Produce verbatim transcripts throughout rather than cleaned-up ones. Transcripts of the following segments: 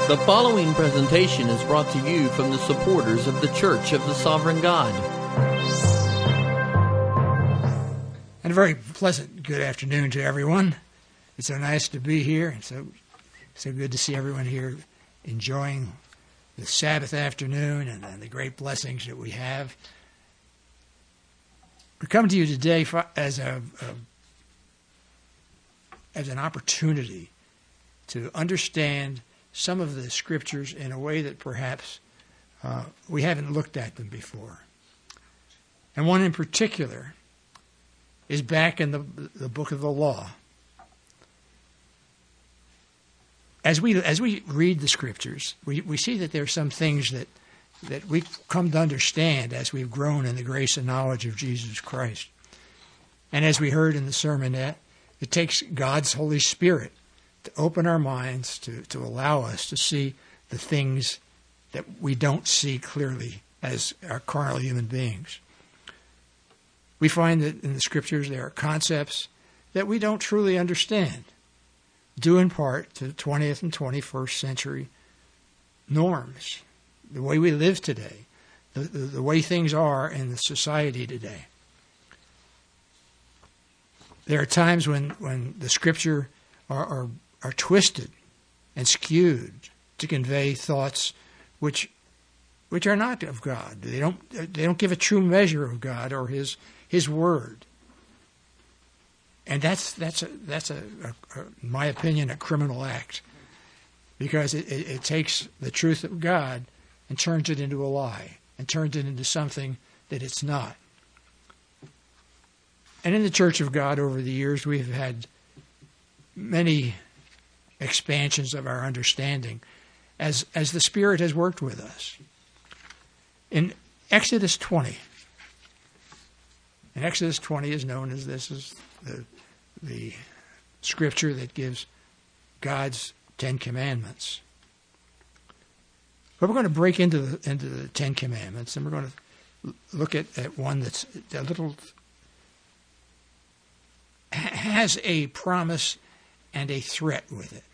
The following presentation is brought to you from the supporters of the Church of the Sovereign God. And a very pleasant good afternoon to everyone. It's so nice to be here, and so so good to see everyone here enjoying the Sabbath afternoon and, and the great blessings that we have. We come to you today for, as a, a as an opportunity to understand some of the scriptures in a way that perhaps uh, we haven't looked at them before. And one in particular is back in the, the book of the law. As we as we read the scriptures, we, we see that there are some things that, that we come to understand as we've grown in the grace and knowledge of Jesus Christ. And as we heard in the sermonette, it takes God's Holy Spirit to open our minds, to, to allow us to see the things that we don't see clearly as our carnal human beings. We find that in the scriptures there are concepts that we don't truly understand, due in part to the twentieth and twenty-first century norms, the way we live today, the, the, the way things are in the society today. There are times when, when the scripture are, are are twisted and skewed to convey thoughts which which are not of God. They don't they don't give a true measure of God or His His word. And that's that's a that's a, a, a in my opinion, a criminal act, because it, it, it takes the truth of God and turns it into a lie and turns it into something that it's not. And in the Church of God over the years, we've had many expansions of our understanding as as the Spirit has worked with us. In Exodus twenty, and Exodus twenty is known as this is the the scripture that gives God's Ten Commandments. But we're going to break into the into the Ten Commandments, and we're going to look at, at one that's a little has a promise and a threat with it.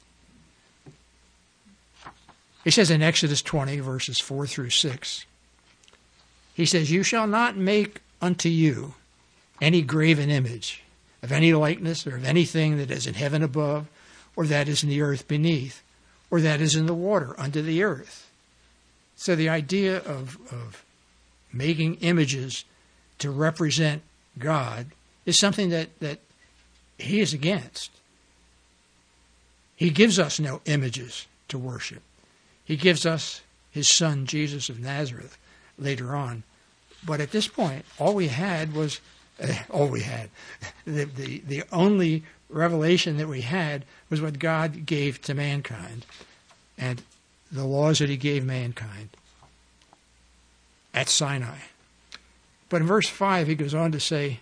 He says in Exodus twenty, verses four through six, he says, "You shall not make unto you any graven image of any likeness or of anything that is in heaven above, or that is in the earth beneath, or that is in the water under the earth." So the idea of, of making images to represent God is something that, that he is against. He gives us no images to worship. He gives us his son, Jesus of Nazareth, later on. But at this point, all we had was, uh, all we had, the, the, the only revelation that we had was what God gave to mankind and the laws that he gave mankind at Sinai. But in verse five, he goes on to say,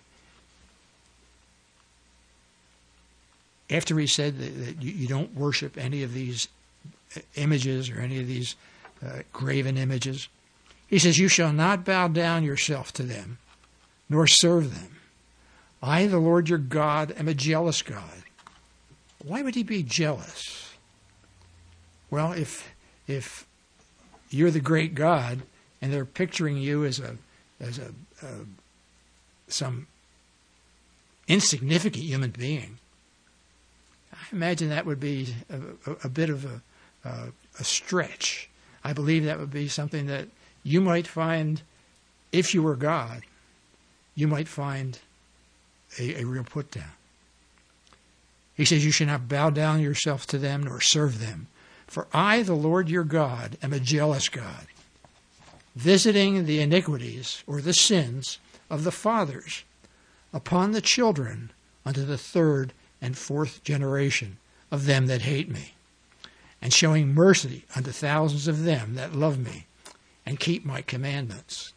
after he said that, that you, you don't worship any of these images or any of these uh, graven images, he says, "You shall not bow down yourself to them, nor serve them. I, the Lord your God, am a jealous God." Why would he be jealous? Well, if if you're the great God and they're picturing you as a as a uh, some insignificant human being, I imagine that would be a, a, a bit of a, a, a stretch. I believe that would be something that you might find, if you were God, you might find a, a real put down. He says, "You shall not bow down yourself to them nor serve them. For I, the Lord your God, am a jealous God, visiting the iniquities or the sins of the fathers upon the children unto the third and fourth generation of them that hate me, and showing mercy unto thousands of them that love me and keep my commandments."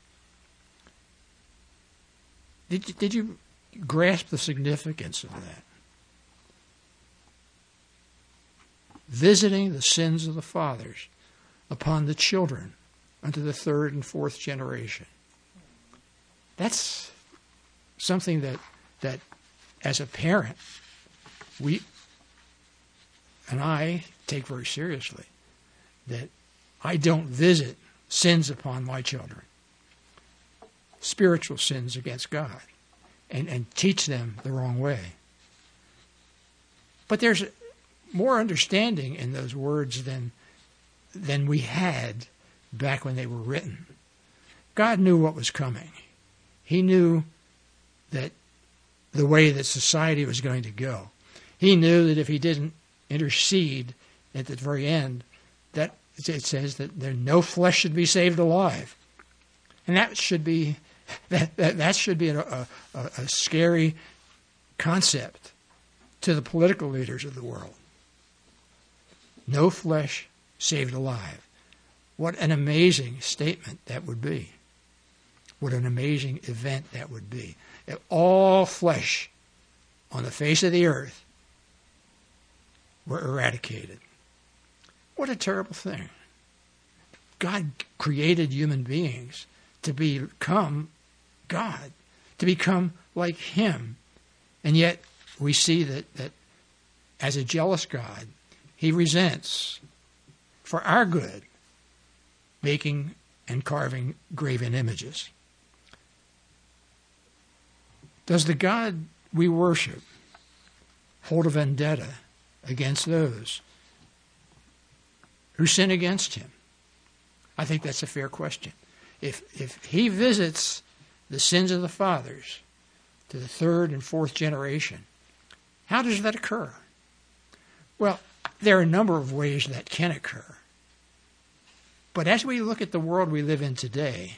Did you, did you grasp the significance of that? Visiting the sins of the fathers upon the children unto the third and fourth generation. That's something that that as a parent we and I take very seriously. that I don't visit sins upon my children, spiritual sins against God, and, and teach them the wrong way. But there's more understanding in those words than, than we had back when they were written. God knew what was coming. He knew that the way that society was going to go. He knew that if he didn't intercede at the very end, that it says that there no flesh should be saved alive. And that should be that that, that should be a, a, a scary concept to the political leaders of the world. No flesh saved alive. What an amazing statement that would be. What an amazing event that would be. If all flesh on the face of the earth were eradicated. What a terrible thing. God created human beings to become God, to become like Him. And yet we see that, that as a jealous God, He resents, for our good, making and carving graven images. Does the God we worship hold a vendetta against those who sin against Him? I think that's a fair question. If if He visits the sins of the fathers to the third and fourth generation, how does that occur? Well, there are a number of ways that can occur. But as we look at the world we live in today,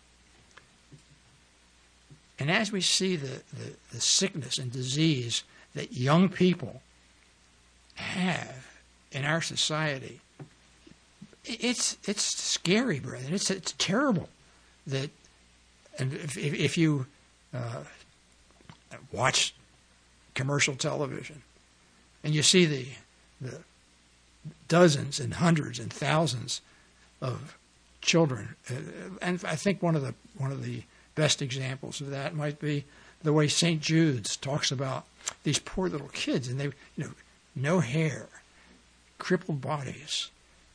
and as we see the, the, the sickness and disease that young people have in our society, it's it's scary, brother. It's it's terrible that, and if if you uh, watch commercial television and you see the the dozens and hundreds and thousands of children, uh, and I think one of the one of the best examples of that might be the way Saint Jude's talks about these poor little kids, and they, you know, no hair, crippled bodies.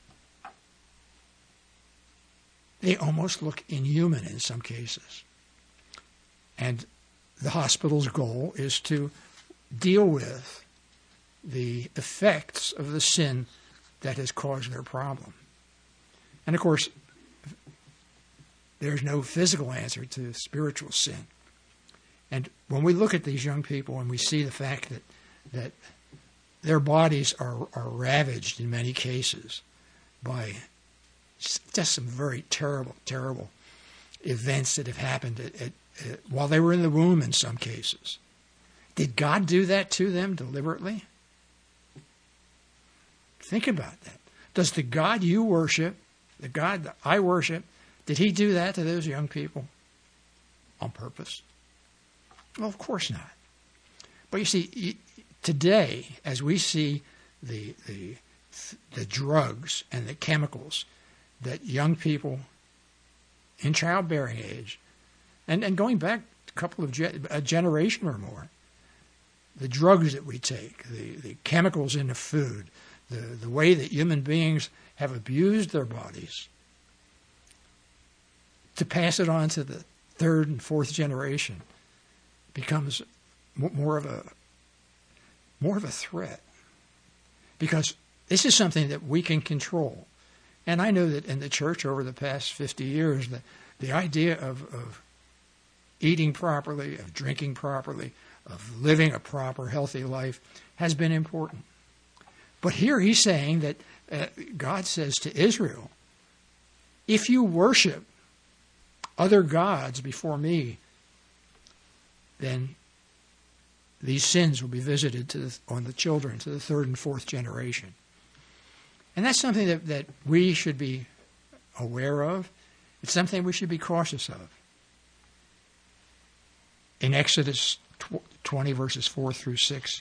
They almost look inhuman in some cases. And the hospital's goal is to deal with the effects of the sin that has caused their problem. And of course, there's no physical answer to spiritual sin. And when we look at these young people and we see the fact that that their bodies are, are ravaged in many cases by just some very terrible, terrible events that have happened at, at, at, while they were in the womb in some cases. Did God do that to them deliberately? Think about that. Does the God you worship, the God that I worship, did He do that to those young people on purpose? Well, of course not. But you see, today, as we see the the the drugs and the chemicals that young people in childbearing age, and, and going back a couple of ge- a generation or more, the drugs that we take, the, the chemicals in the food, the, the way that human beings have abused their bodies to pass it on to the third and fourth generation becomes more of a more of a threat, because this is something that we can control. And I know that in the church over the past fifty years, the, the idea of, of eating properly, of drinking properly, of living a proper, healthy life has been important. But here he's saying that uh, God says to Israel, if you worship other gods before me, then these sins will be visited to the, on the children, to the third and fourth generation. And that's something that, that we should be aware of. It's something we should be cautious of. In Exodus twenty, verses four through six,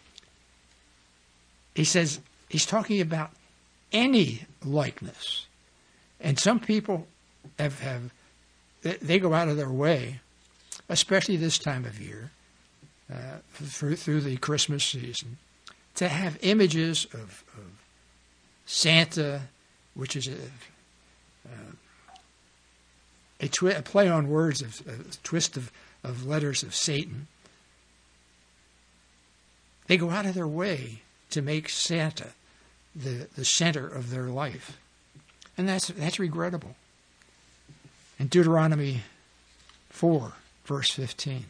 he says, he's talking about any likeness. And some people have, have they go out of their way, especially this time of year, uh, through, through the Christmas season, to have images of, of Santa which is a, uh, a, twi- a play on words, of a twist of, of letters of Satan. They go out of their way to make Santa the, the center of their life. And that's that's regrettable. In Deuteronomy four, verse fifteen.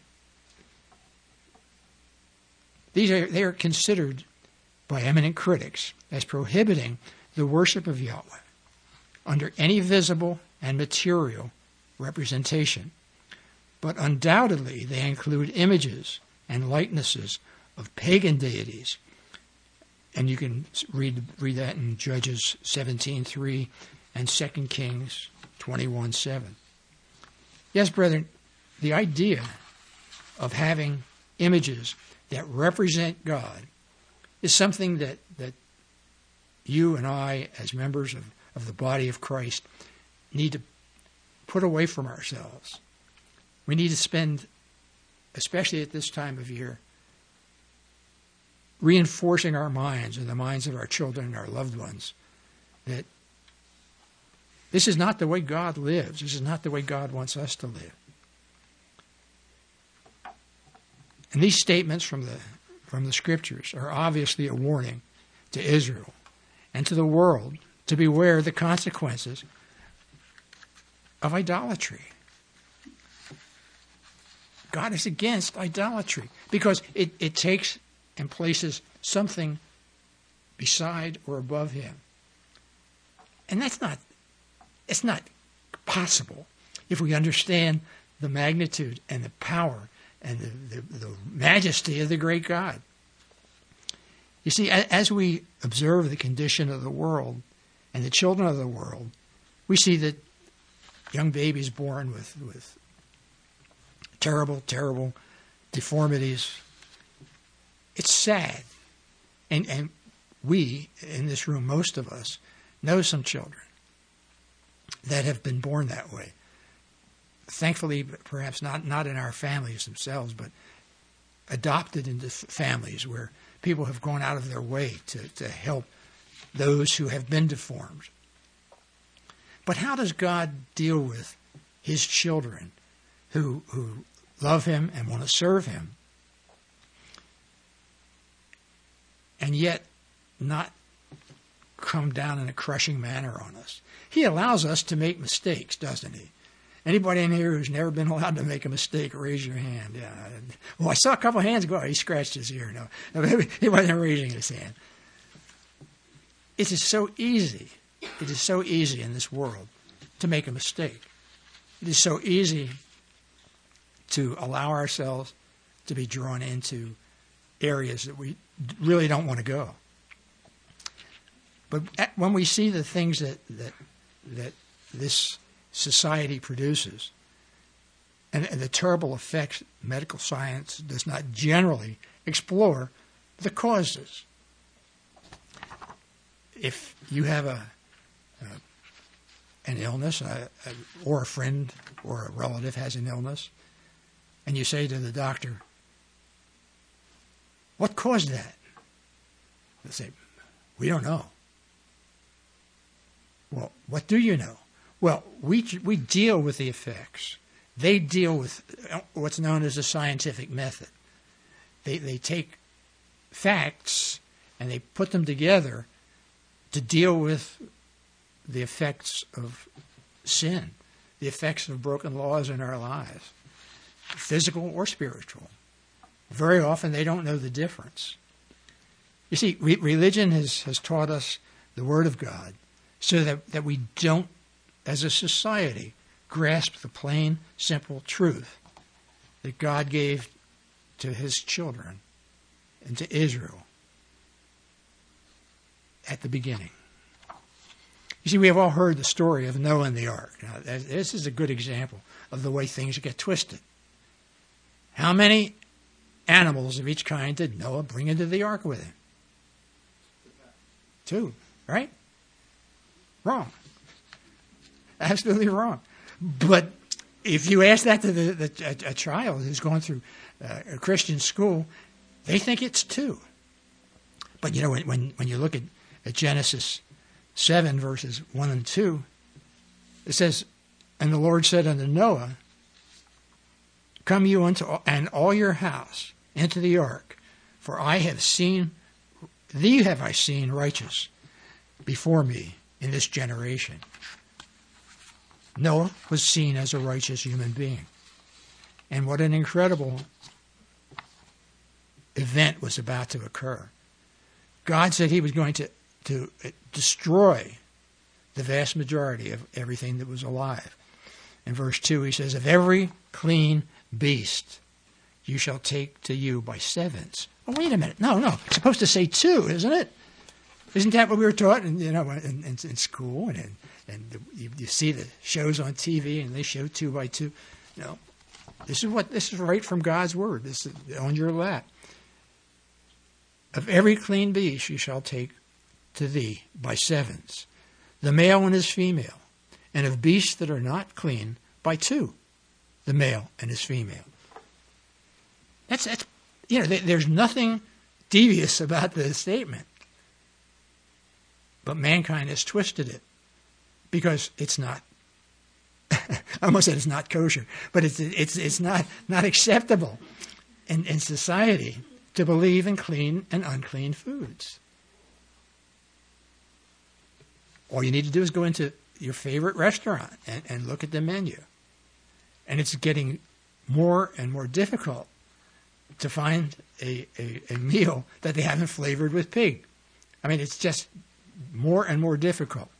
These are they are considered by eminent critics as prohibiting the worship of Yahweh under any visible and material representation. But undoubtedly they include images and likenesses of pagan deities. And you can read read that in Judges seventeen three and Second Kings twenty-one seven. Yes, brethren, the idea of having images that represent God is something that, that you and I, as members of, of the body of Christ, need to put away from ourselves. We need to spend, especially at this time of year, reinforcing our minds and the minds of our children and our loved ones that this is not the way God lives. This is not the way God wants us to live. And these statements from the from the Scriptures are obviously a warning to Israel and to the world to beware of the consequences of idolatry. God is against idolatry because it, it takes and places something beside or above Him. And that's not It's not possible if we understand the magnitude and the power and the, the, the majesty of the great God. You see, as we observe the condition of the world and the children of the world, we see that young babies born with, with terrible, terrible deformities. It's sad. And, and we, in this room, most of us, know some children that have been born that way. Thankfully, perhaps not, not in our families themselves, but adopted into f- families where people have gone out of their way to, to help those who have been deformed. But how does God deal with His children who, who love Him and want to serve Him, and yet not come down in a crushing manner on us? He allows us to make mistakes, doesn't He? Anybody in here who's never been allowed to make a mistake, raise your hand. Yeah. Well, I saw a couple hands go. He scratched his ear. No, he wasn't raising his hand. It is so easy. It is so easy in this world to make a mistake. It is so easy to allow ourselves to be drawn into areas that we really don't want to go. But when we see the things that that, that this society produces, and, and the terrible effects medical science does not generally explore the causes. If you have a, a an illness, a, a, or a friend or a relative has an illness, and you say to the doctor, "What caused that?" They say, "We don't know." Well, what do you know? Well, we we deal with the effects. They deal with what's known as a scientific method. They they take facts and they put them together to deal with the effects of sin, the effects of broken laws in our lives, physical or spiritual. Very often they don't know the difference. You see, re- religion has, has taught us the Word of God so that, that we don't, as a society, grasp the plain, simple truth that God gave to His children and to Israel at the beginning. You see, we have all heard the story of Noah and the ark. Now, this is a good example of the way things get twisted. How many animals of each kind did Noah bring into the ark with him? Two, right? Wrong. Absolutely wrong. But if you ask that to the, the, a, a child who's going through uh, a Christian school, they think it's two. But you know, when when, when you look at, at Genesis seven, verses one and two, it says, "And the Lord said unto Noah, Come you unto all, and all your house into the ark, for I have seen, thee have I seen righteous before me in this generation." Noah was seen as a righteous human being. And what an incredible event was about to occur. God said he was going to, to destroy the vast majority of everything that was alive. In verse two, he says, "Of every clean beast you shall take to you by sevens." Oh, wait a minute. No, no. It's supposed to say two, isn't it? Isn't that what we were taught in, you know, in, in, in school? And, and you, you see the shows on T V and they show two by two. No. This is what this is right from God's word. This is on your lap. "Of every clean beast you shall take to thee by sevens, the male and his female, and of beasts that are not clean by two, the male and his female." That's that's you know, there's nothing devious about the statement, but mankind has twisted it because it's not. I almost said it's not kosher, but it's it's it's not not acceptable in in society to believe in clean and unclean foods. All you need to do is go into your favorite restaurant and, and look at the menu. And it's getting more and more difficult to find a, a, a meal that they haven't flavored with pig. I mean, it's just more and more difficult.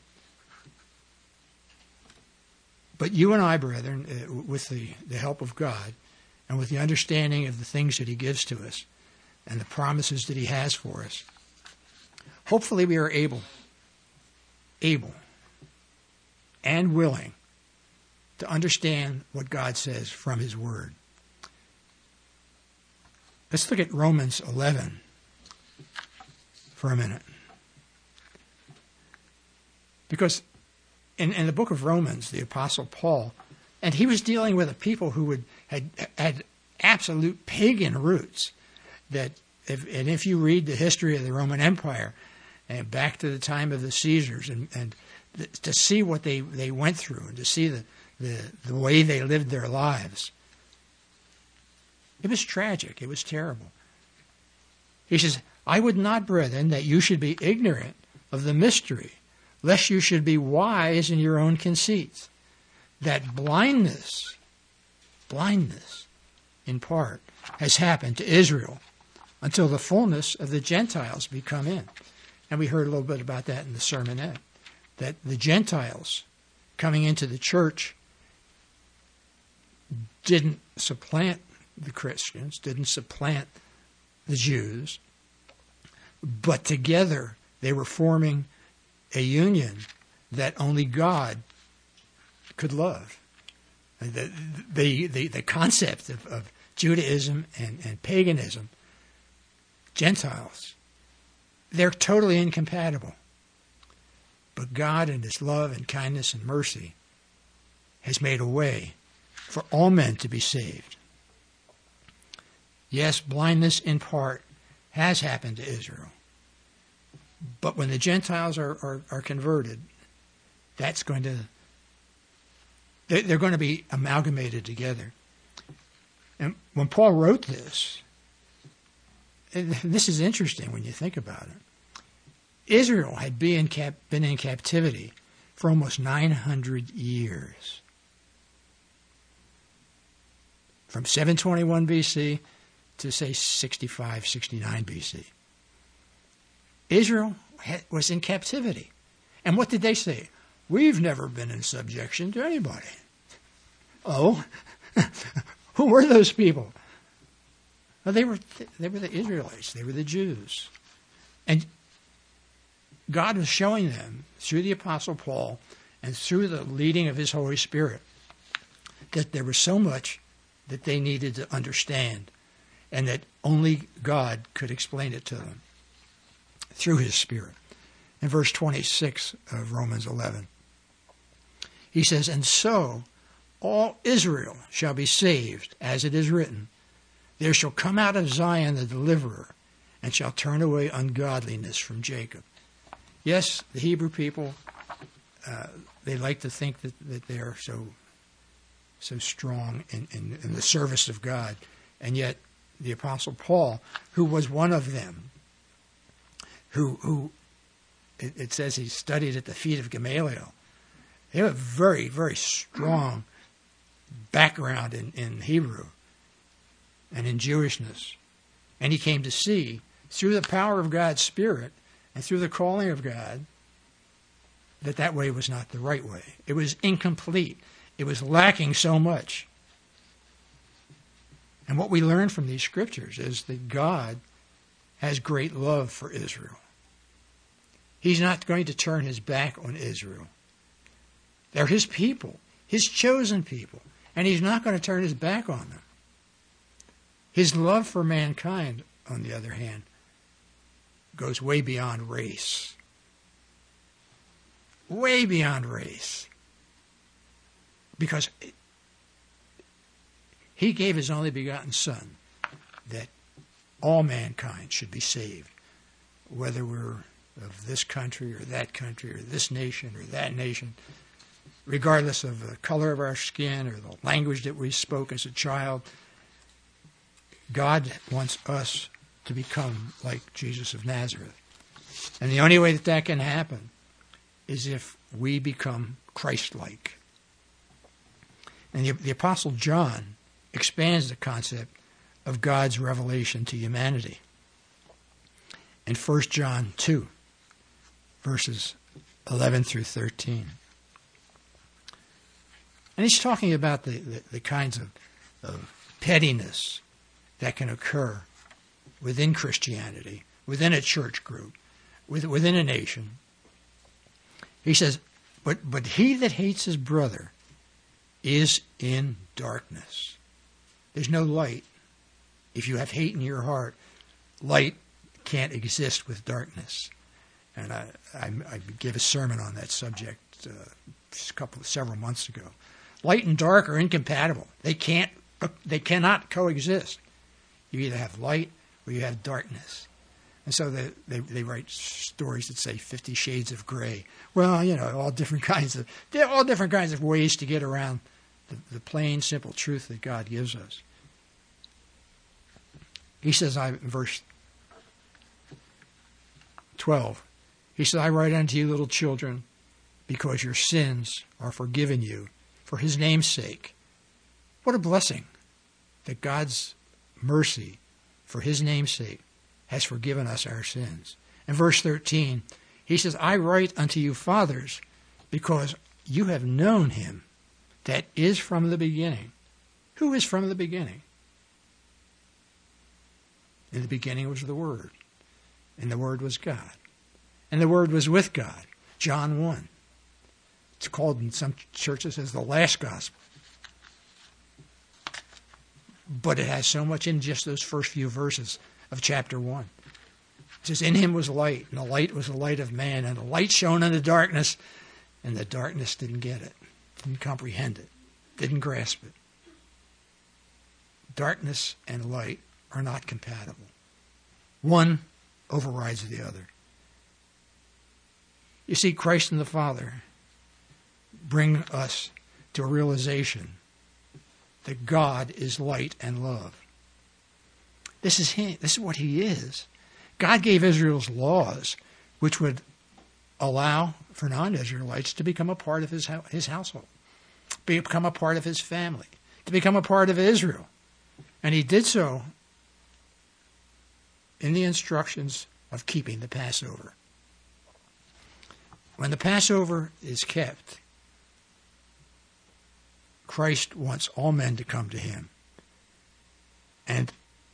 But you and I, brethren, uh, with the, the help of God and with the understanding of the things that he gives to us and the promises that he has for us, hopefully we are able, able and willing to understand what God says from his word. Let's look at Romans eleven for a minute. Because in, in the book of Romans, the Apostle Paul, and he was dealing with a people who would, had had absolute pagan roots. That if, and if you read the history of the Roman Empire, and back to the time of the Caesars, and, and the, to see what they, they went through, and to see the, the, the way they lived their lives, it was tragic. It was terrible. He says, "I would not, brethren, that you should be ignorant of the mystery, lest you should be wise in your own conceits, that blindness, blindness, in part, has happened to Israel until the fullness of the Gentiles be come in." And we heard a little bit about that in the sermonette, that the Gentiles coming into the church didn't supplant the Christians, didn't supplant the Jews, but together they were forming a union that only God could love. The, the, the, the concept of, of Judaism and, and paganism, Gentiles, they're totally incompatible. But God in his love and kindness and mercy has made a way for all men to be saved. Yes, blindness in part has happened to Israel. But when the Gentiles are, are, are converted, that's going to, they're, they're going to be amalgamated together. And when Paul wrote this, and this is interesting when you think about it, Israel had been in, cap, been in captivity for almost nine hundred years. From seven twenty-one B C to, say, sixty-five, sixty-nine B C. Israel had, was in captivity. And what did they say? We've never been in subjection to anybody. Oh, who were those people? Well, they were they were the Israelites. They were the Jews. And God was showing them through the Apostle Paul and through the leading of his Holy Spirit that there was so much that they needed to understand and that only God could explain it to them through his Spirit. In verse twenty-six of Romans eleven, he says, "And so all Israel shall be saved, as it is written, there shall come out of Zion the deliverer, and shall turn away ungodliness from Jacob." Yes, the Hebrew people, uh, they like to think that, that they are so so strong in, in, in the service of God. And yet the Apostle Paul, who was one of them, who, who it, it says he studied at the feet of Gamaliel, he had a very, very strong background in, in Hebrew and in Jewishness. And he came to see, through the power of God's Spirit and through the calling of God, that that way was not the right way. It was incomplete. It was lacking so much. And what we learn from these scriptures is that God has great love for Israel. He's not going to turn his back on Israel. They're his people, his chosen people, and he's not going to turn his back on them. His love for mankind, on the other hand, goes way beyond race. Way beyond race. Because he gave his only begotten Son that all mankind should be saved, whether we're of this country or that country or this nation or that nation, regardless of the color of our skin or the language that we spoke as a child. God wants us to become like Jesus of Nazareth. And the only way that that can happen is if we become Christ-like. And the, the Apostle John expands the concept of God's revelation to humanity. In First John two, verses eleven through thirteen. And he's talking about the, the, the kinds of, of pettiness that can occur within Christianity, within a church group, with, within a nation. He says, but, but he that hates his brother is in darkness. There's no light. If you have hate in your heart, light can't exist with darkness. And I, I, I gave a sermon on that subject uh, a couple, several months ago. Light and dark are incompatible. They can't, they cannot coexist. You either have light or you have darkness. And so they, they, they write stories that say Fifty Shades of Gray. Well, you know, all different kinds of, all different kinds of ways to get around the, the plain, simple truth that God gives us. He says, I, in verse twelve, he says, I write unto you, little children, because your sins are forgiven you for his name's sake. What a blessing that God's mercy for his name's sake has forgiven us our sins. In verse thirteen, he says, I write unto you, fathers, because you have known him that is from the beginning. Who is from the beginning? In the beginning was the Word, and the Word was God, and the Word was with God. John one. It's called in some churches as the last gospel. But it has so much in just those first few verses of chapter one. It says, in him was light, and the light was the light of man, and the light shone in the darkness, and the darkness didn't get it, didn't comprehend it, didn't grasp it. Darkness and light are not compatible. One overrides the other. You see, Christ and the Father bring us to a realization that God is light and love. This is him. This is what he is. God gave Israel's laws, which would allow for non-Israelites to become a part of his his household, become a part of his family, to become a part of Israel. And he did so in the instructions of keeping the Passover. When the Passover is kept, Christ wants all men to come to him. And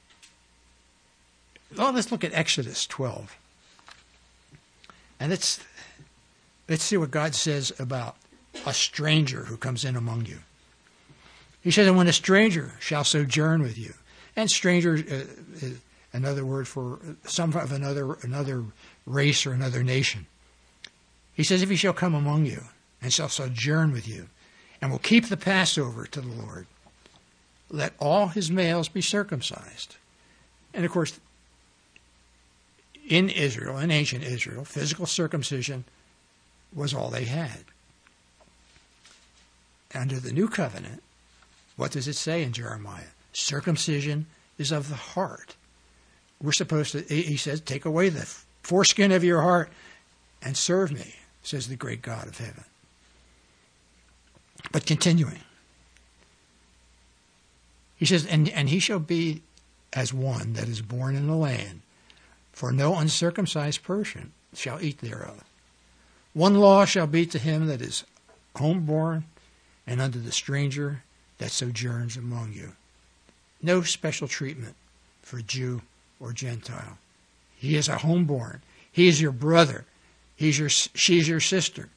well, let's look at Exodus twelve. And let's, let's see what God says about a stranger who comes in among you. He says, and when a stranger shall sojourn with you, and stranger uh, is another word for some of another another race or another nation. He says, if he shall come among you and shall sojourn with you, and will keep the Passover to the Lord, let all his males be circumcised. And of course, in Israel, in ancient Israel, physical circumcision was all they had. Under the new covenant, what does it say in Jeremiah? Circumcision is of the heart. We're supposed to, he says, take away the foreskin of your heart and serve me, says the great God of heaven. But continuing, he says, and, and he shall be as one that is born in the land, for no uncircumcised person shall eat thereof. One law shall be to him that is homeborn, and unto the stranger that sojourns among you. No special treatment for Jew or Gentile. He is a homeborn. He is your brother. He's your, she's your sister.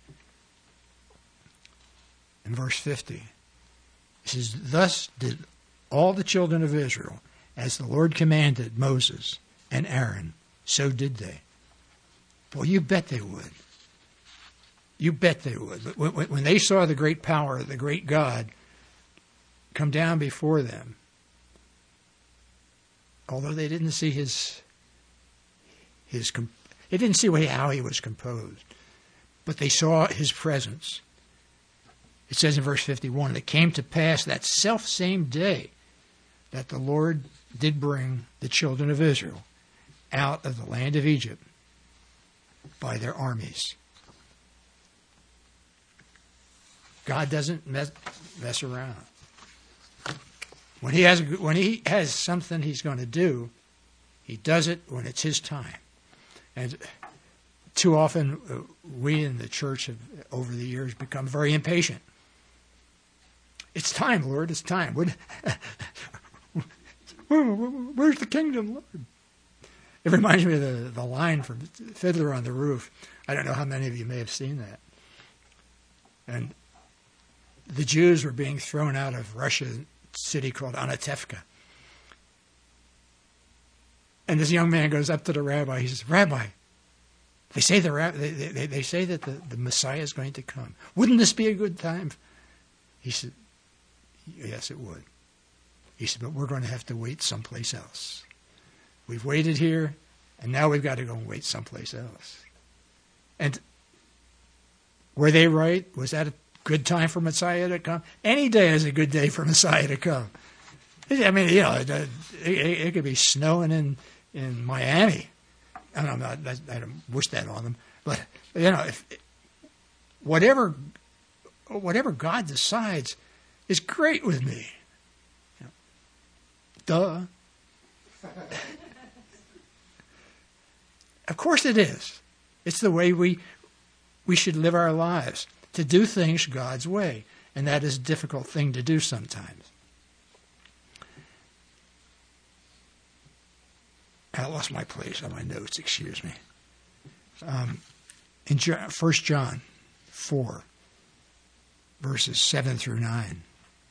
In verse fifty, it says, thus did all the children of Israel, as the Lord commanded Moses and Aaron, so did they. Well, you bet they would. You bet they would. When they saw the great power of the great God come down before them, although they didn't see his, his they didn't see how he was composed, but they saw his presence. It says in verse fifty-one, it came to pass that selfsame day that the Lord did bring the children of Israel out of the land of Egypt by their armies. God doesn't mess, mess around. When he has when he has something he's going to do, he does it when it's his time. And too often uh, we in the church have, over the years, become very impatient. It's time, Lord. It's time. Where's the kingdom, Lord? It reminds me of the, the line from Fiddler on the Roof. I don't know how many of you may have seen that. And the Jews were being thrown out of Russia, a city called Anatevka. And this young man goes up to the rabbi. He says, Rabbi, they say the they, they, they say that the, the Messiah is going to come. Wouldn't this be a good time? He said, yes, it would. He said, but we're going to have to wait someplace else. We've waited here, and now we've got to go and wait someplace else. And were they right? Was that a good time for Messiah to come? Any day is a good day for Messiah to come. I mean, you know, it, it, it could be snowing in, in Miami. And I'm not, I don't wish that on them. But, you know, if, whatever, whatever God decides is great with me. You know, duh. Of course it is. It's the way we we should live our lives, to do things God's way. And that is a difficult thing to do sometimes. I lost my place on my notes, excuse me. Um, in First John four, verses seven through nine.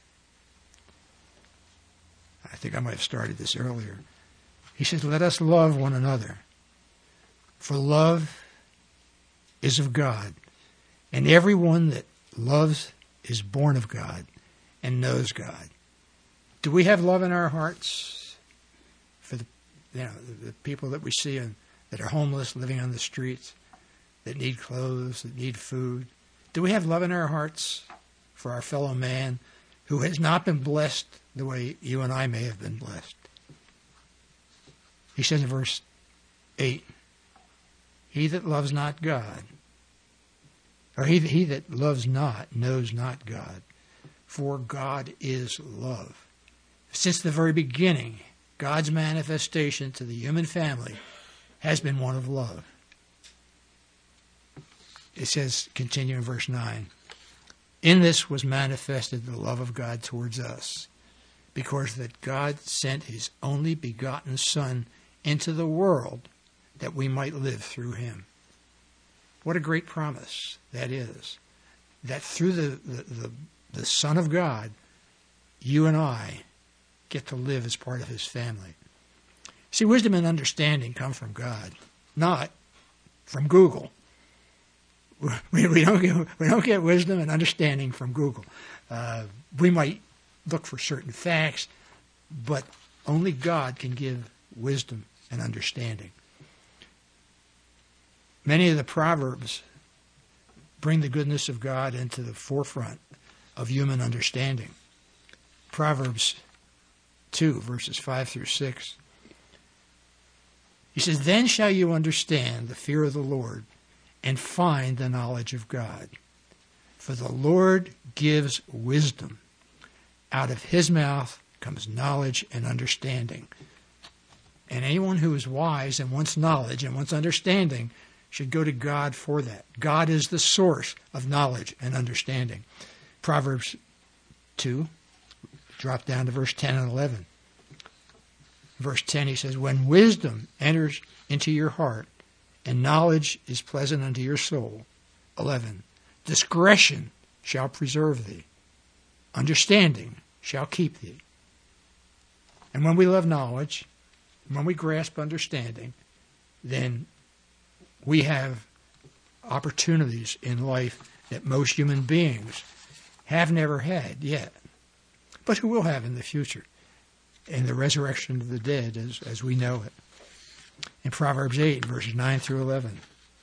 I think I might have started this earlier. He says, let us love one another, for love is of God, and everyone that loves is born of God and knows God. Do we have love in our hearts for the, you know, the, the people that we see in, that are homeless, living on the streets, that need clothes, that need food? Do we have love in our hearts for our fellow man who has not been blessed the way you and I may have been blessed? He says in verse eight, he that loves not God, or he, he that loves not knows not God, for God is love. Since the very beginning, God's manifestation to the human family has been one of love. It says, continue in verse nine, in this was manifested the love of God towards us, because that God sent his only begotten Son into the world that we might live through him. What a great promise that is, that through the, the, the, the Son of God, you and I get to live as part of his family. See, wisdom and understanding come from God, not from Google. We, we, don't, get, we don't get wisdom and understanding from Google. Uh, we might look for certain facts, but only God can give wisdom and understanding. Many of the Proverbs bring the goodness of God into the forefront of human understanding. Proverbs two, verses five through six. He says, "Then shall you understand the fear of the Lord and find the knowledge of God. For the Lord gives wisdom. Out of his mouth comes knowledge and understanding." And anyone who is wise and wants knowledge and wants understanding should go to God for that. God is the source of knowledge and understanding. Proverbs two, drop down to verse ten and eleven. Verse ten, he says, "When wisdom enters into your heart and knowledge is pleasant unto your soul." eleven, "Discretion shall preserve thee. Understanding shall keep thee." And when we love knowledge, when we grasp understanding, then we have opportunities in life that most human beings have never had yet, but who will have in the future, in the resurrection of the dead as, as we know it. In Proverbs eight, verses nine through eleven,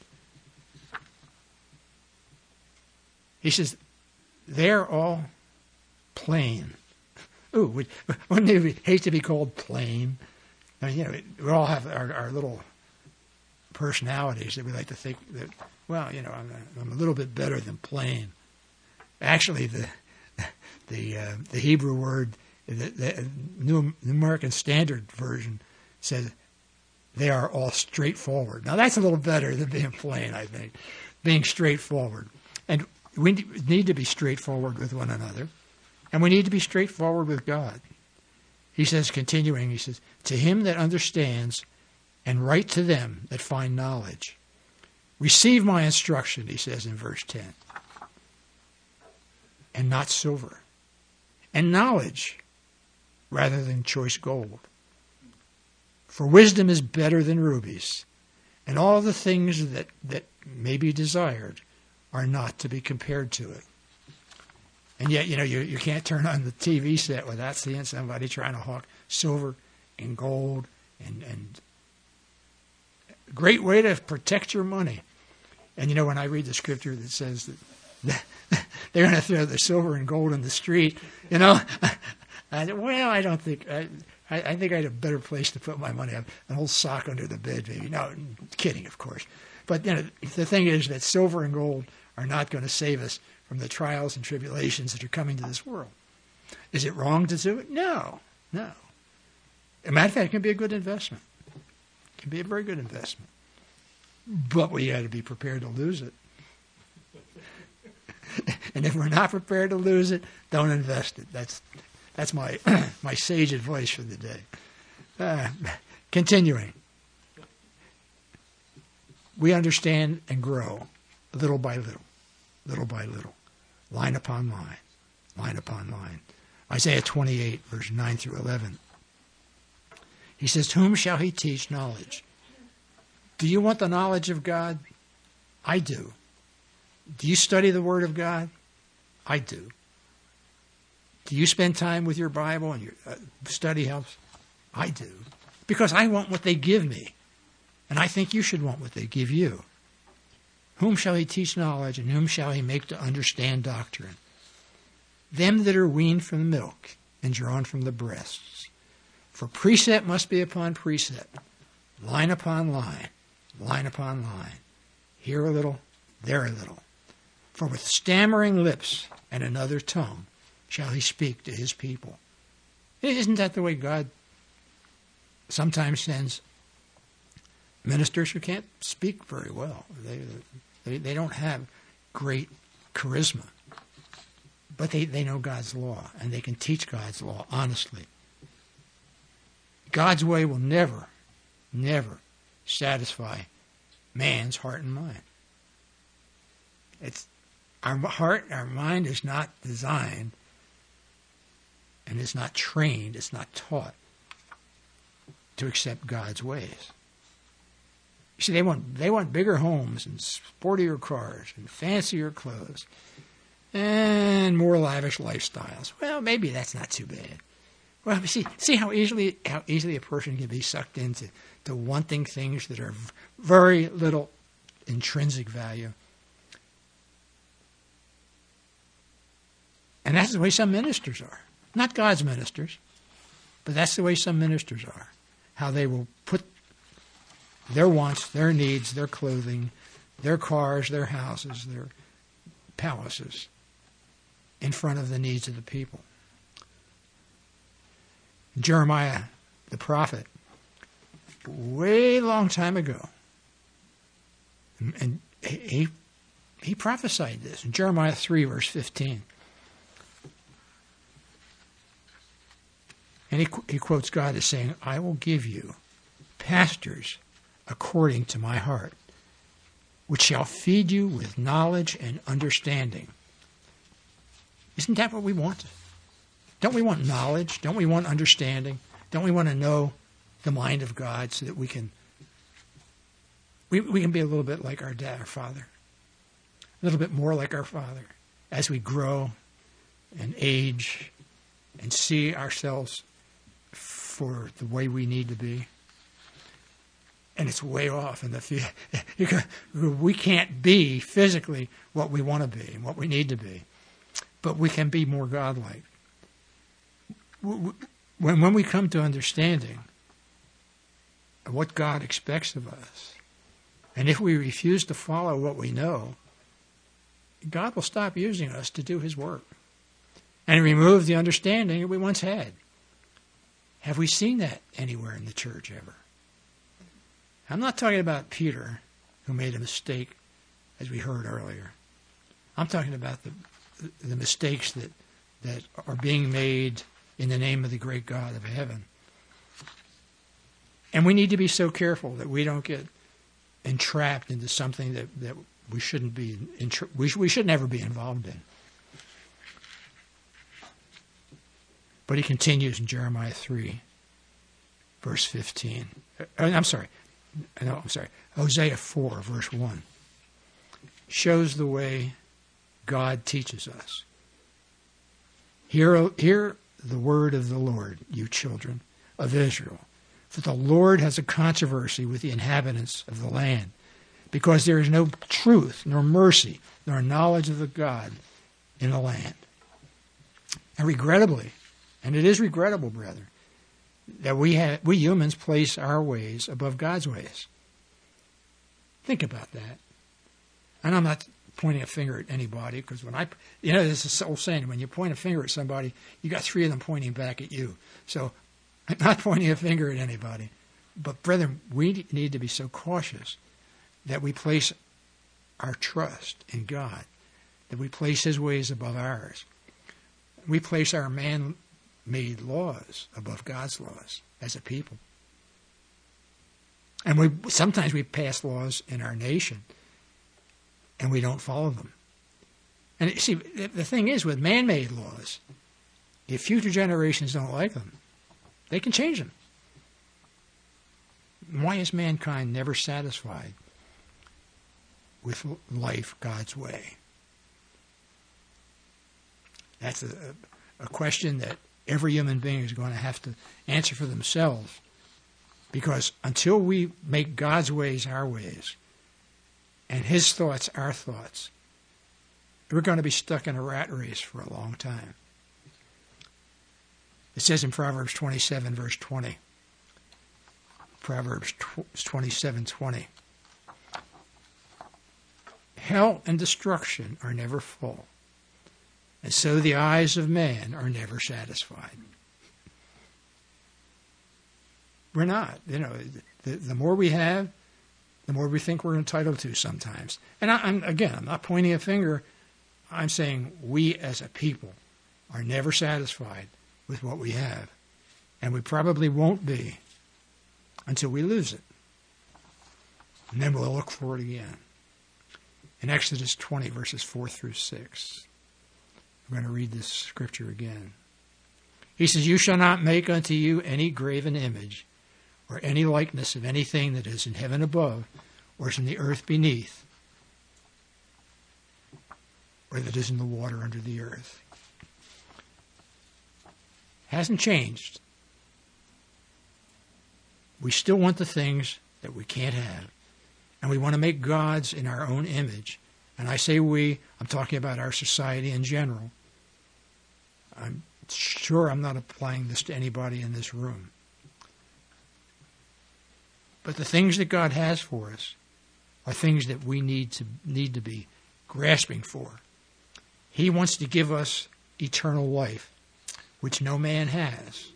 he says, "They're all plain." Ooh, wouldn't it hate to be called plain? I mean, you know, we all have our, our little personalities that we like to think that, well, you know, I'm a, I'm a little bit better than plain. Actually, the the uh, the Hebrew word, the, the New American Standard Version says they are all straightforward. Now, that's a little better than being plain, I think, being straightforward. And we need to be straightforward with one another, and we need to be straightforward with God. He says, continuing, he says, "To him that understands, and write to them that find knowledge. Receive my instruction," he says in verse ten, "and not silver, and knowledge rather than choice gold. For wisdom is better than rubies, and all the things that, that may be desired are not to be compared to it." And yet, you know, you, you can't turn on the T V set without seeing somebody trying to hawk silver and gold and, and great way to protect your money. And, you know, when I read the scripture that says that they're going to throw the silver and gold in the street, you know, I, well, I don't think, I, I think I had a better place to put my money. An old sock under the bed, maybe. No, kidding, of course. But, you know, the thing is that silver and gold are not going to save us from the trials and tribulations that are coming to this world. Is it wrong to do it? No, no. As a matter of fact, it can be a good investment. It can be a very good investment. But we got to be prepared to lose it. And if we're not prepared to lose it, don't invest it. That's that's my my sage advice for the day. Uh, continuing. We understand and grow little by little, little by little, line upon line, line upon line. Isaiah twenty-eight, verse nine through eleven. He says, "Whom shall he teach knowledge?" Do you want the knowledge of God? I do. Do you study the Word of God? I do. Do you spend time with your Bible and your uh, study helps? I do. Because I want what they give me. And I think you should want what they give you. "Whom shall he teach knowledge, and whom shall he make to understand doctrine? Them that are weaned from the milk and drawn from the breasts. For precept must be upon precept, line upon line, line upon line. Here a little, there a little. For with stammering lips and another tongue shall he speak to his people." Isn't that the way God sometimes sends ministers who can't speak very well? They, they, they don't have great charisma. But they, they know God's law, and they can teach God's law honestly. God's way will never, never satisfy man's heart and mind. It's our heart, our mind is not designed, and it's not trained, it's not taught to accept God's ways. You see, they want they want bigger homes and sportier cars and fancier clothes and more lavish lifestyles. Well, maybe that's not too bad. Well, see, see how easily how easily a person can be sucked into to wanting things that are very little intrinsic value. And that's the way some ministers are. Not God's ministers, but that's the way some ministers are. How they will put their wants, their needs, their clothing, their cars, their houses, their palaces in front of the needs of the people. Jeremiah, the prophet, way long time ago, and he, he prophesied this in Jeremiah three, verse fifteen. And he, he quotes God as saying, I will give you pastors according to my heart, which shall feed you with knowledge and understanding. Isn't that what we want? Don't we want knowledge? Don't we want understanding? Don't we want to know the mind of God so that we can we, we can be a little bit like our dad, our father, a little bit more like our father as we grow and age and see ourselves for the way we need to be. And it's way off in the field. We can't be physically what we want to be and what we need to be, but we can be more godlike. When, when we come to understanding what God expects of us, and if we refuse to follow what we know, God will stop using us to do his work and remove the understanding that we once had. Have we seen that anywhere in the church ever? I'm not talking about Peter, who made a mistake, as we heard earlier. I'm talking about the the mistakes that, that are being made in the name of the great God of heaven. And we need to be so careful that we don't get entrapped into something that, that we shouldn't be, we, sh- we should never be involved in. But he continues in Jeremiah three, verse fifteen. I'm sorry. No, I'm sorry. Hosea four, verse one. Shows the way God teaches us. Hear, hear the word of the Lord, you children of Israel. For the Lord has a controversy with the inhabitants of the land, because there is no truth, nor mercy, nor knowledge of the God in the land. And regrettably, and it is regrettable, brethren, that we have, we humans place our ways above God's ways. Think about that. And I'm not pointing a finger at anybody, because when I, you know, this is old saying, when you point a finger at somebody, you got three of them pointing back at you. So I'm not pointing a finger at anybody. But brethren, we need to be so cautious that we place our trust in God, that we place his ways above ours. We place our man-made laws above God's laws as a people. And we sometimes we pass laws in our nation and we don't follow them. And you see, the thing is with man-made laws, if future generations don't like them, they can change them. Why is mankind never satisfied with life God's way? That's a, a question that every human being is going to have to answer for themselves. Because until we make God's ways our ways, and his thoughts our thoughts, we're going to be stuck in a rat race for a long time. It says in Proverbs twenty-seven, verse twenty. Proverbs twenty-seven, twenty. Hell and destruction are never full, and so the eyes of man are never satisfied. We're not. You know, the, the more we have, the more we think we're entitled to sometimes. And I, I'm again, I'm not pointing a finger. I'm saying we as a people are never satisfied with what we have. And we probably won't be until we lose it. And then we'll look for it again. In Exodus twenty, verses four through six, I'm going to read this scripture again. He says, "You shall not make unto you any graven image, or any likeness of anything that is in heaven above, or is in the earth beneath, or that is in the water under the earth." Hasn't changed. We still want the things that we can't have, and we want to make gods in our own image. And I say we, I'm talking about our society in general. I'm sure I'm not applying this to anybody in this room. But the things that God has for us are things that we need to need to be grasping for. He wants to give us eternal life, which no man has.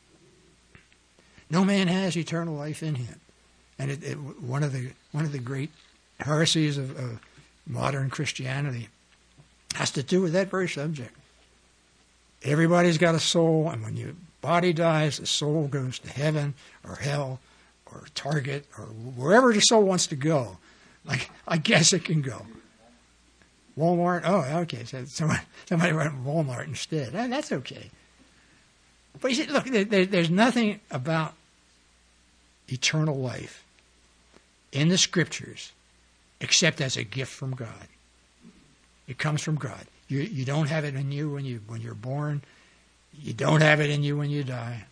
No man has eternal life in him. And it, it, one of the one of the great heresies of, of modern Christianity has to do with that very subject. Everybody's got a soul, and when your body dies, the soul goes to heaven or hell or Target or wherever the soul wants to go. Like, I guess it can go. Walmart, oh, okay, so somebody, somebody went Walmart instead. Oh, that's okay. But you see, look, there, there's nothing about eternal life in the Scriptures except as a gift from God. It comes from God. You you don't have it in you when you when you're born. You don't have it in you when you die.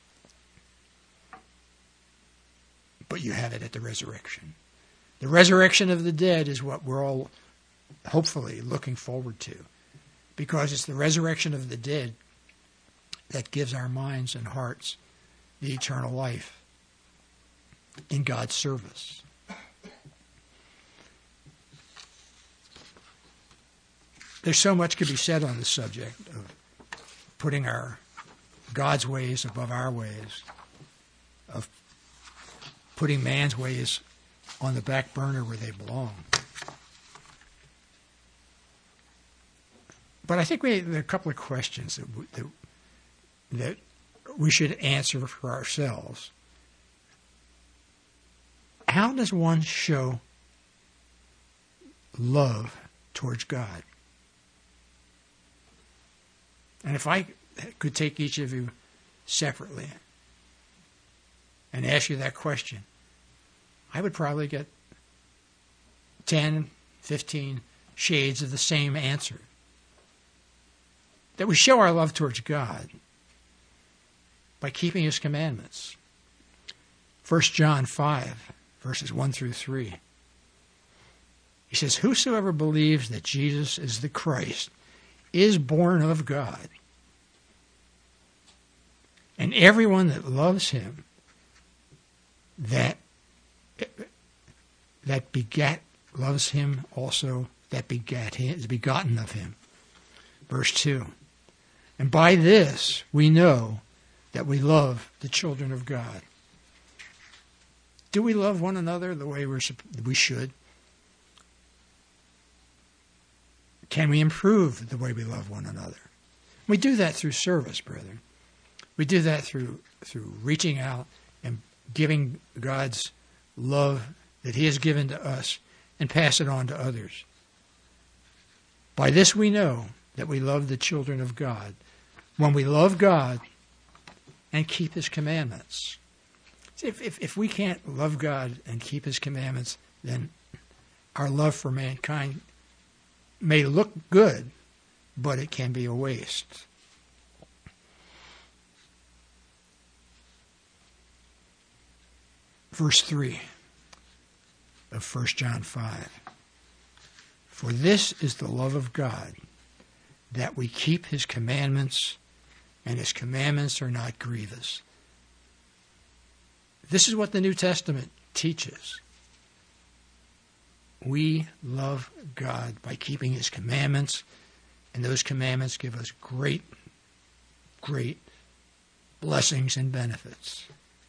But you have it at the resurrection. The resurrection of the dead is what we're all hopefully looking forward to, because it's the resurrection of the dead that gives our minds and hearts the eternal life in God's service. There's so much could be said on the subject of putting our God's ways above our ways, of putting man's ways on the back burner where they belong. But I think we, there are a couple of questions that we, that, that we should answer for ourselves. How does one show love towards God? And if I could take each of you separately and ask you that question, I would probably get ten, fifteen shades of the same answer. That we show our love towards God by keeping His commandments. First John five, verses one through three. He says, "Whosoever believes that Jesus is the Christ is born of God. And everyone that loves Him, that that begat, loves Him also that begat Him, is begotten of Him." Verse two. "And by this we know that we love the children of God." Do we love one another the way we're, we should? Can we improve the way we love one another? We do that through service, brethren. We do that through through reaching out and giving God's love that He has given to us and pass it on to others. By this we know that we love the children of God, when we love God and keep His commandments. See, if, if, if we can't love God and keep His commandments, then our love for mankind may look good, but it can be a waste. Verse three of First John five. "For this is the love of God, that we keep His commandments, and His commandments are not grievous." This is what the New Testament teaches. We love God by keeping His commandments, and those commandments give us great, great blessings and benefits.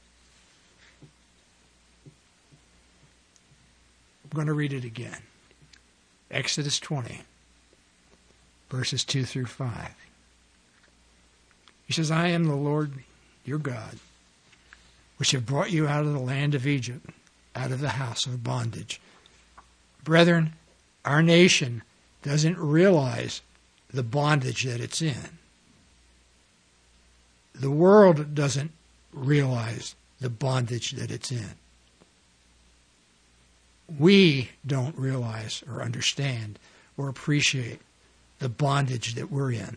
I'm going to read it again. Exodus twenty, verses two through five. He says, "I am the Lord your God, which have brought you out of the land of Egypt, out of the house of bondage." Brethren, our nation doesn't realize the bondage that it's in. The world doesn't realize the bondage that it's in. We don't realize or understand or appreciate the bondage that we're in.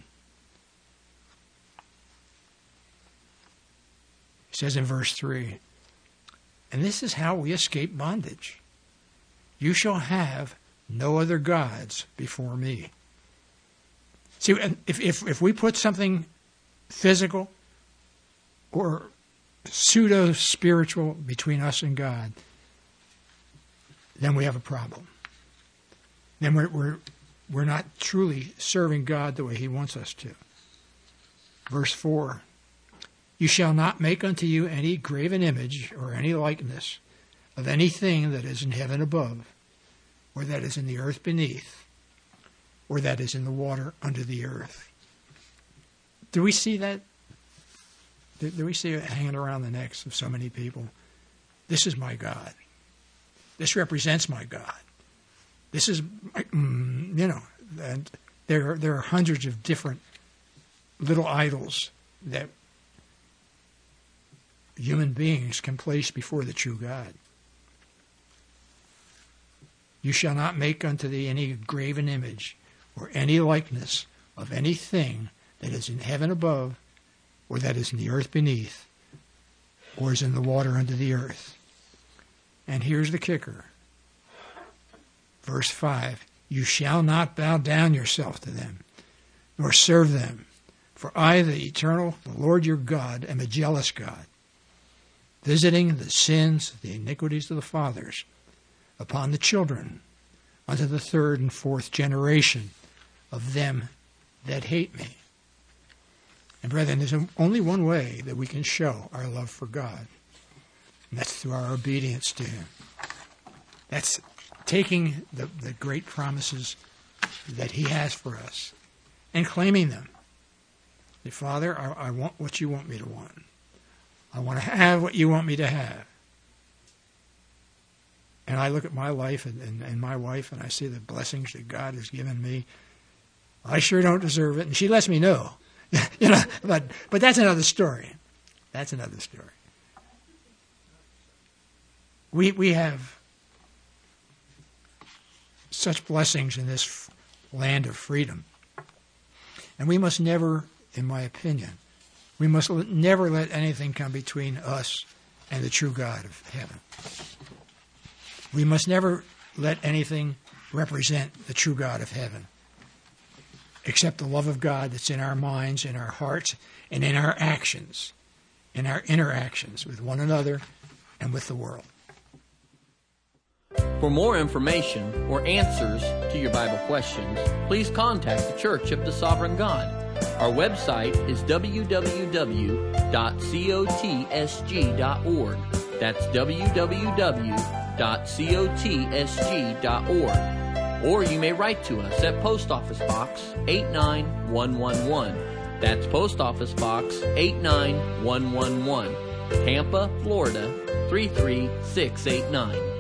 It says in verse three, "And this is how we escape bondage. You shall have no other gods before me. See, if, if, if we put something physical or pseudo-spiritual between us and God, then we have a problem. Then we're, we're, we're not truly serving God the way he wants us to. Verse four, you shall not make unto you any graven image or any likeness of anything that is in heaven above, or that is in the earth beneath, or that is in the water under the earth. Do we see that? Do, do we see it hanging around the necks of so many people? This is my God. This represents my God. This is, mm, you know, and there there are hundreds of different little idols that human beings can place before the true God. You shall not make unto thee any graven image or any likeness of anything that is in heaven above, or that is in the earth beneath, or is in the water under the earth. And here's the kicker. Verse five, you shall not bow down yourself to them, nor serve them. For I, the eternal, the Lord your God, am a jealous God, visiting the sins, the iniquities of the fathers, upon the children, unto the third and fourth generation of them that hate me. And brethren, there's only one way that we can show our love for God, and that's through our obedience to him. That's taking the, the great promises that he has for us and claiming them. Say, Father, I, I want what you want me to want. I want to have what you want me to have. And I look at my life and, and, and my wife, and I see the blessings that God has given me. I sure don't deserve it, and she lets me know. you know, but but that's another story. That's another story. We we have such blessings in this land of freedom, and we must never, in my opinion, we must never let anything come between us and the true God of heaven. We must never let anything represent the true God of heaven, except the love of God that's in our minds, in our hearts, and in our actions, in our interactions with one another and with the world. For more information or answers to your Bible questions, please contact the Church of the Sovereign God. Our website is w w w dot cotsg dot org. That's w w w dot cotsg dot org. Or you may write to us at Post Office Box eight nine one one one. That's Post Office Box eight nine one one one, Tampa, Florida three three six eight nine.